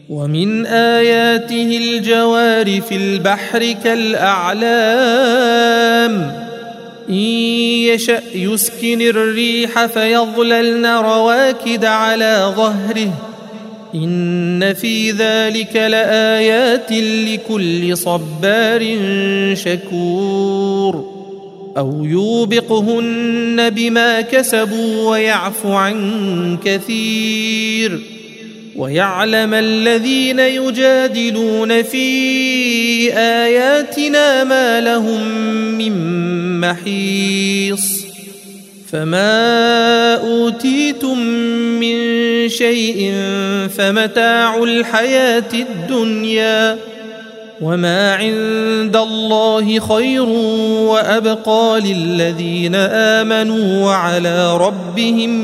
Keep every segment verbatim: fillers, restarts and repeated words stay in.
ومن آياته الجوار في البحر كالأعلام إن يشأ يسكن الريح فيظللن رواكد على ظهره إن في ذلك لآيات لكل صبار شكور أو يوبقهن بما كسبوا ويعفو عن كثير ويعلم الذين يجادلون في آياتنا ما لهم من محيص فما أوتيتم من شيء فمتاع الحياة الدنيا وما عند الله خير وأبقى للذين آمنوا وعلى ربهم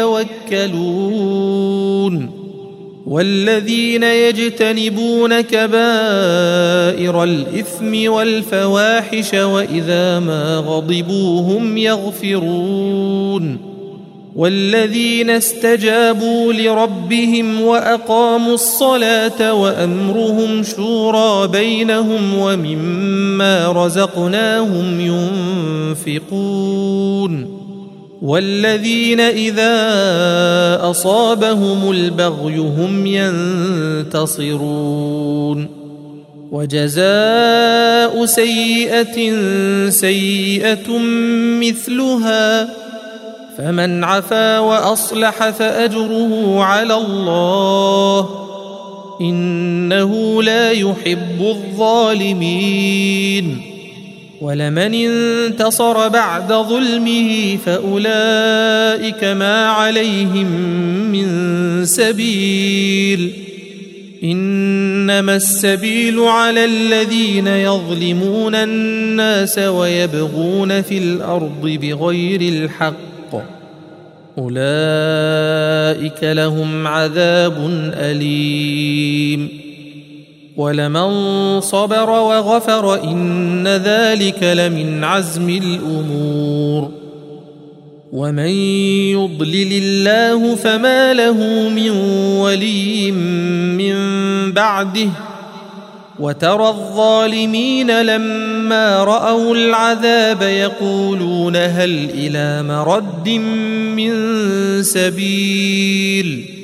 يتوكلون والذين يجتنبون كبائر الإثم والفواحش وإذا ما غضبوا هم يغفرون والذين استجابوا لربهم وأقاموا الصلاة وأمرهم شورى بينهم ومما رزقناهم ينفقون والذين إذا أصابهم البغي هم ينتصرون وجزاء سيئة سيئة مثلها فمن عفا وأصلح فأجره على الله إنه لا يحب الظالمين ولمن انتصر بعد ظلمه فأولئك ما عليهم من سبيل إنما السبيل على الذين يظلمون الناس ويبغون في الأرض بغير الحق أولئك لهم عذاب أليم ولمن صبر وغفر إن ذلك لمن عزم الأمور ومن يضلل الله فما له من ولي من بعده وترى الظالمين لما رأوا العذاب يقولون هل إلى مرد من سبيل